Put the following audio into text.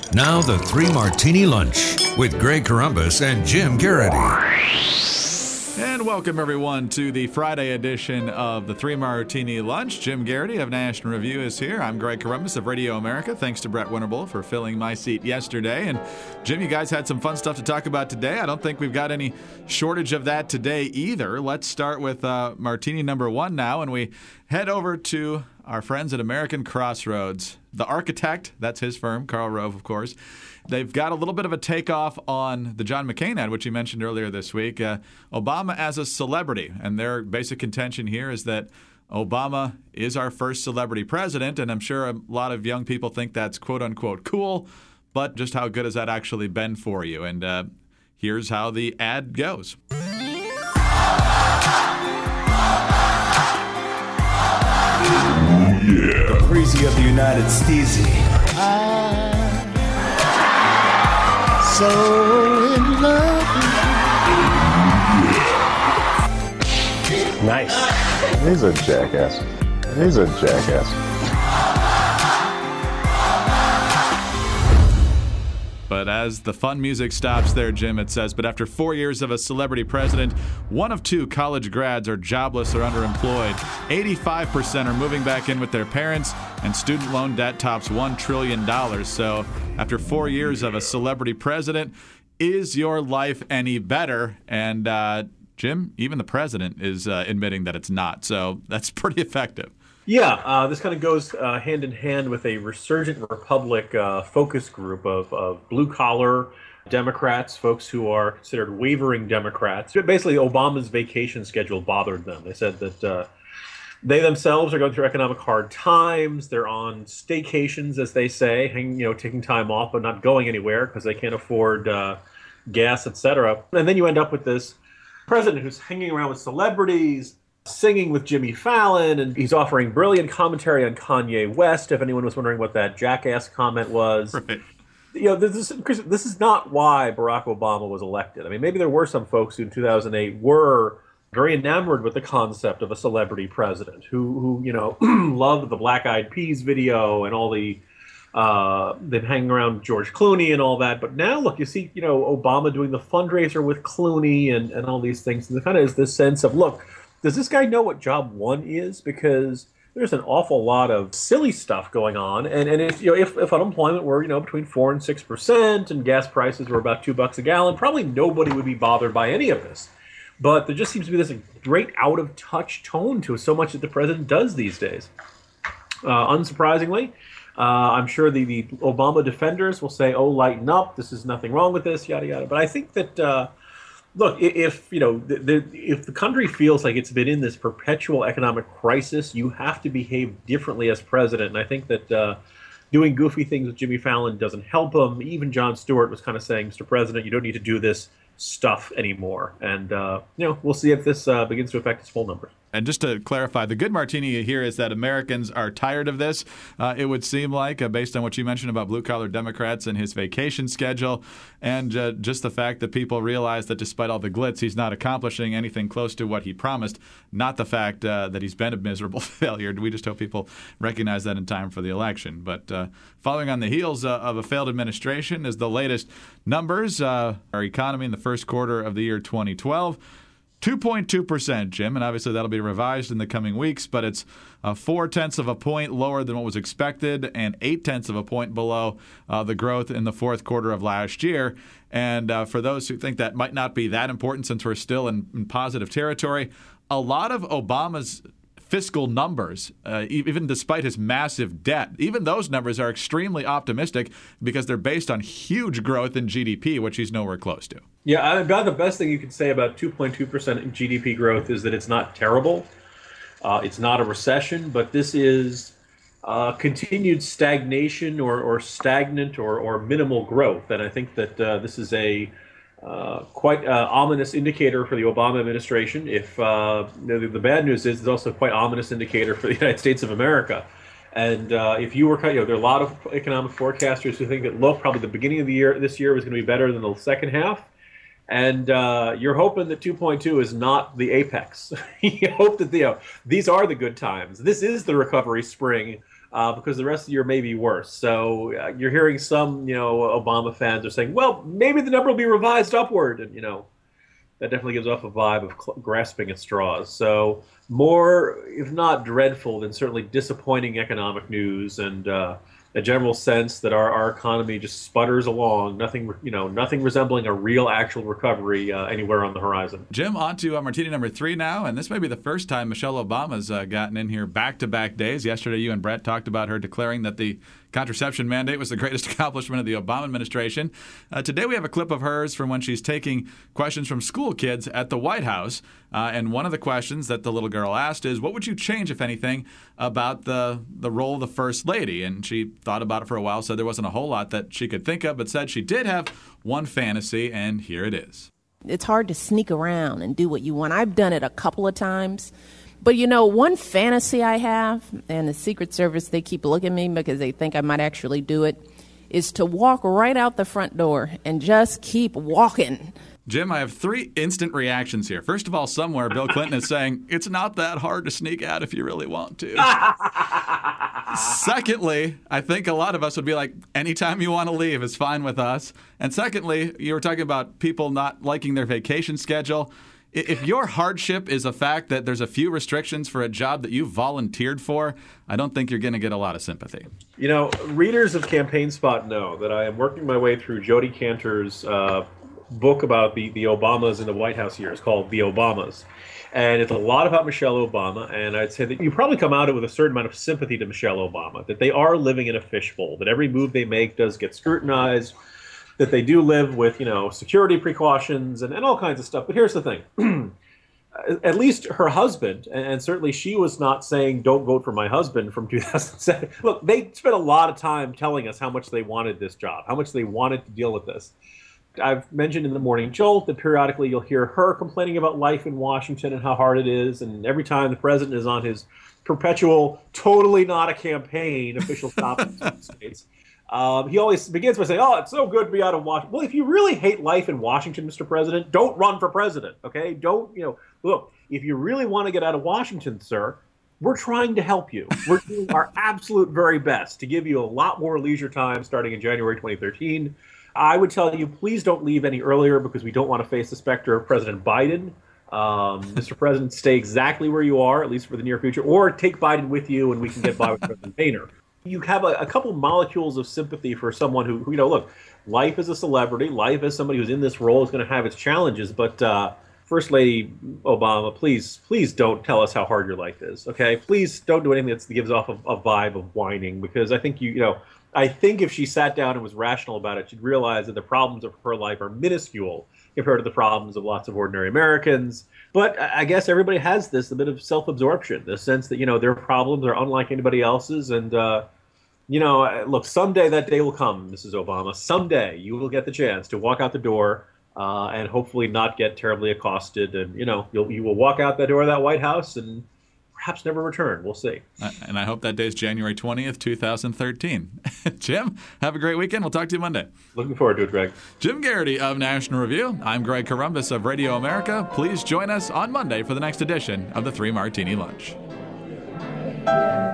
Now the Three Martini Lunch with Greg Corombos and Jim Garrity. And welcome, everyone, to the Friday edition of the Three Martini Lunch. Jim Garrity of National Review is here. I'm Greg Corombos of Radio America. Thanks to Brett Winterbull for filling my seat yesterday. And, Jim, you guys had some fun stuff to talk about today. I don't think we've got any shortage of that today either. Let's start with Martini number one now, and we head over to our friends at American Crossroads. The architect, that's his firm, Karl Rove, of course. They've got a little bit of a takeoff on the John McCain ad, which you mentioned earlier this week. Obama as a celebrity. And their basic contention here is that Obama is our first celebrity president. And I'm sure a lot of young people think that's quote-unquote cool. But just how good has that actually been for you? And here's how the ad goes. Yeah. The breezy of the United States. So in love. Nice. He's a jackass. He's a jackass. But as the fun music stops there, Jim, it says, but after 4 years of a celebrity president, 1 of 2 college grads are jobless or underemployed. 85% are moving back in with their parents, and student loan debt tops $1 trillion. So after 4 years of a celebrity president, is your life any better? And Jim, even the president is admitting that it's not. So that's pretty effective. Yeah, this kind of goes hand in hand with a resurgent Republic focus group of blue-collar Democrats, folks who are considered wavering Democrats. Basically, Obama's vacation schedule bothered them. They said that they themselves are going through economic hard times. They're on staycations, as they say, taking time off but not going anywhere because they can't afford gas, etc. And then you end up with this president who's hanging around with celebrities, singing with Jimmy Fallon, and he's offering brilliant commentary on Kanye West, if anyone was wondering what that jackass comment was. Right. This is not why Barack Obama was elected. I mean, maybe there were some folks who in 2008 were very enamored with the concept of a celebrity president who loved the Black Eyed Peas video and all the them hanging around George Clooney and all that. But now, look, you see, Obama doing the fundraiser with Clooney and all these things. And there kind of is this sense of, look, does this guy know what job one is? Because there's an awful lot of silly stuff going on. And if unemployment were, between 4 and 6% and gas prices were about $2 a gallon, probably nobody would be bothered by any of this. But there just seems to be this great out-of-touch tone to so much that the president does these days. Unsurprisingly, I'm sure the Obama defenders will say, oh, lighten up, this is nothing wrong with this, yada, yada. But I think that... Look, if the country feels like it's been in this perpetual economic crisis, you have to behave differently as president. And I think that doing goofy things with Jimmy Fallon doesn't help him. Even Jon Stewart was kind of saying, Mr. President, you don't need to do this stuff anymore. And, we'll see if this begins to affect his poll numbers. And just to clarify, the good martini here is that Americans are tired of this. It would seem like, based on what you mentioned about blue-collar Democrats and his vacation schedule, and just the fact that people realize that despite all the glitz, he's not accomplishing anything close to what he promised, not the fact that he's been a miserable failure. We just hope people recognize that in time for the election. But following on the heels of a failed administration is the latest numbers. Our economy in the first quarter of the year 2012, 2.2%, Jim, and obviously that'll be revised in the coming weeks, but it's 0.4 of a point lower than what was expected and 0.8 of a point below the growth in the fourth quarter of last year. And for those who think that might not be that important since we're still in positive territory, a lot of Obama's fiscal numbers, even despite his massive debt, even those numbers are extremely optimistic because they're based on huge growth in GDP, which he's nowhere close to. Yeah, about the best thing you can say about 2.2% GDP growth is that it's not terrible. It's not a recession, but this is continued stagnation or stagnant or minimal growth. And I think that this is a quite ominous indicator for the Obama administration. If the bad news is, it's also a quite ominous indicator for the United States of America. And if you were, there are a lot of economic forecasters who think that, look, probably the beginning of the year, this year was going to be better than the second half. And you're hoping that 2.2 is not the apex. You hope that these are the good times. This is the recovery spring because the rest of the year may be worse. So you're hearing some, Obama fans are saying, well, maybe the number will be revised upward. And, that definitely gives off a vibe of grasping at straws. So more, if not dreadful, than certainly disappointing economic news and a general sense that our economy just sputters along, nothing resembling a real actual recovery anywhere on the horizon. Jim, on to Martini number 3 now, and this may be the first time Michelle Obama's gotten in here back-to-back days. Yesterday, you and Brett talked about her declaring that the contraception mandate was the greatest accomplishment of the Obama administration. Today we have a clip of hers from when she's taking questions from school kids at the White House. And one of the questions that the little girl asked is, what would you change, if anything, about the role of the First Lady? And she thought about it for a while, said there wasn't a whole lot that she could think of, but said she did have one fantasy, and here it is. It's hard to sneak around and do what you want. I've done it a couple of times. But, one fantasy I have, and the Secret Service, they keep looking at me because they think I might actually do it, is to walk right out the front door and just keep walking. Jim, I have 3 instant reactions here. First of all, somewhere Bill Clinton is saying, it's not that hard to sneak out if you really want to. Secondly, I think a lot of us would be like, anytime you want to leave is fine with us. And secondly, you were talking about people not liking their vacation schedule. If your hardship is a fact that there's a few restrictions for a job that you volunteered for, I don't think you're going to get a lot of sympathy. Readers of Campaign Spot know that I am working my way through Jodi Kantor's book about the Obamas in the White House years called The Obamas. And it's a lot about Michelle Obama, and I'd say that you probably come out of it with a certain amount of sympathy to Michelle Obama, that they are living in a fishbowl, that every move they make does get scrutinized, that they do live with, security precautions and all kinds of stuff. But here's the thing. At least her husband, and certainly she was not saying, don't vote for my husband from 2007. Look, they spent a lot of time telling us how much they wanted this job, how much they wanted to deal with this. I've mentioned in the Morning Jolt that periodically you'll hear her complaining about life in Washington and how hard it is. And every time the president is on his perpetual, totally not a campaign official stop in the States, he always begins by saying, oh, it's so good to be out of Washington. Well, if you really hate life in Washington, Mr. President, don't run for president, okay? Don't, look, if you really want to get out of Washington, sir, we're trying to help you. We're doing our absolute very best to give you a lot more leisure time starting in January 2013. I would tell you, please don't leave any earlier because we don't want to face the specter of President Biden. Mr. President, stay exactly where you are, at least for the near future, or take Biden with you and we can get by with President Boehner. You have a couple molecules of sympathy for someone who, look, life as a celebrity, life as somebody who's in this role is going to have its challenges. But First Lady Obama, please don't tell us how hard your life is, okay? Please don't do anything that gives off a vibe of whining, because I think I think if she sat down and was rational about it, she'd realize that the problems of her life are minuscule compared to the problems of lots of ordinary Americans. But I guess everybody has a bit of self-absorption, the sense that, their problems are unlike anybody else's. And, look, someday that day will come, Mrs. Obama. Someday you will get the chance to walk out the door and hopefully not get terribly accosted. And, you will walk out the door of that White House and perhaps never return. We'll see. And I hope that day is January 20th, 2013. Jim, have a great weekend. We'll talk to you Monday. Looking forward to it, Greg. Jim Garrity of National Review. I'm Greg Corombos of Radio America. Please join us on Monday for the next edition of the 3 Martini Lunch.